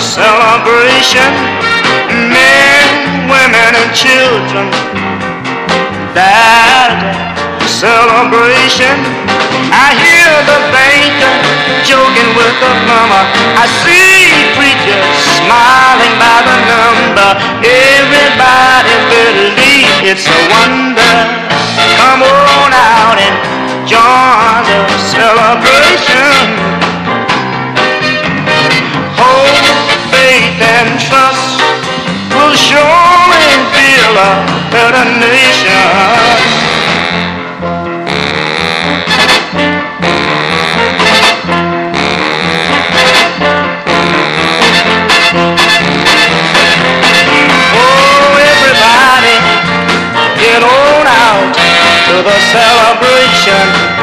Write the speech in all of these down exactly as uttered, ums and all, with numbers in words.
celebration. Men, women, and children. That celebration. I hear the banker joking with the plumber. I see preachers smiling by the number. Everybody believe it's a wonder. Come on out and join the celebration. Hope, faith, and trust will surely build a better nation. Get on out to the celebration.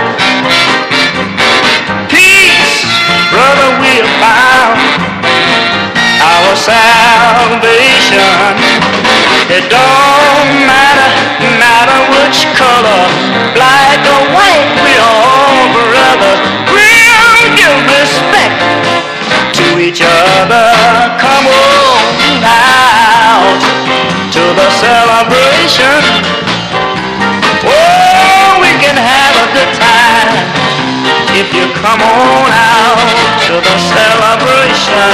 Peace, brother, we have found our salvation. It don't matter, matter which color, black or white, we all brothers. We'll give respect to each other. Come on out to the celebration. Oh, we can have a good time if you come on out to the celebration.